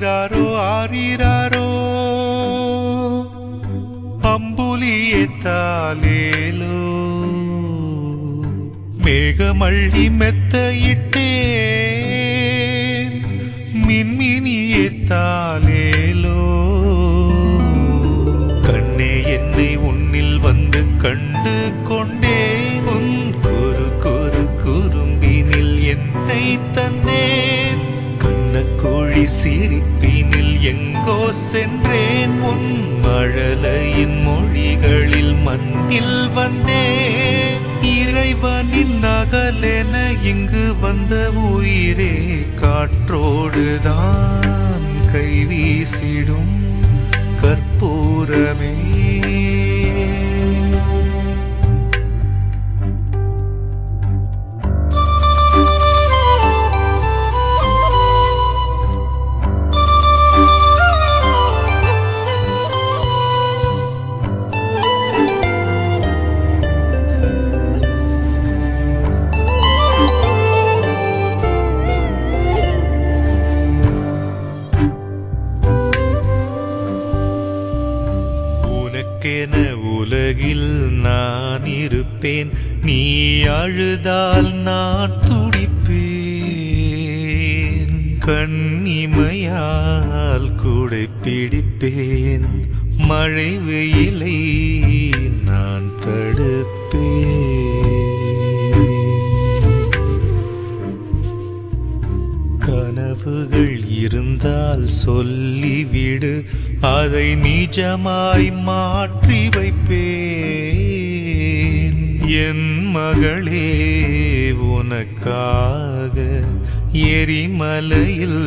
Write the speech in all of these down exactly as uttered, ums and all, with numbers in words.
ஆரிராரோ ஆரிராரோ அம்புலியே தாலேலோ மேகமள்ளி மெத்தையிட்டேன் மின்மினியே தாலேலோ கண்ணே என்னை உன்னில் வந்து கண்டு கொண்டேன் உன் குறு குறு குறும்பினில் என்னை தந்தேன் கண்ணக்கோழி சிரிப்பினில் எங்கோ சென்றேன் உன் மழலையின் மொழிகளில் மண்ணில் வந்தேன் இறைவனின் நகலென இங்கு வந்த உயிரே காற்றோடுதான் கைவீசிடும் கற்பூரமே உலகில் நான் இருப்பேன் நீ அழுதால் நான் துடிப்பேன் கண்ணிமையால் கூடை பிடிப்பேன் மழை வெயிலை நான் தடுப்பேன் கனவுகள் இருந்தால் சொல்லிவிடு அதை நிஜமாய் மாற்றி வைப்பேன் என் மகளே உனக்காக எரிமலையில்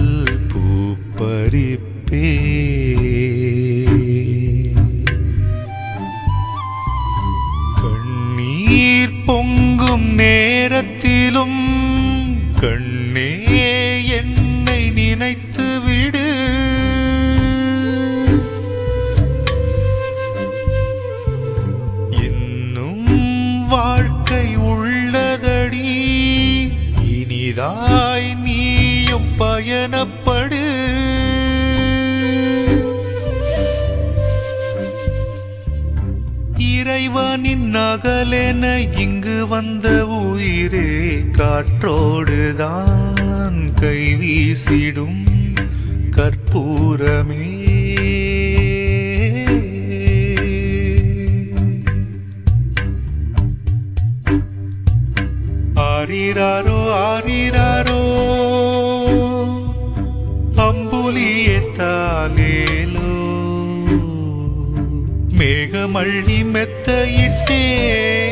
பூப்பறிப்பேன் கண்ணீர் பொங்கும் நேரத்திலும் கண்ணே என்னை நினைத்து விடு இன்னும் வாழ்க்கை உள்ளதடி இனிதாய் நீயும் பயணப்படு இறைவனின் நகலென இங்கு வந்த உயிரே காற்றோடுதான் கைவீசிடும் கற்பூரமே ஆரிராரோ ஆரிராரோ அம்புலியே தாலேலோ மேகமள்ளி மெத்தையிட்டேன்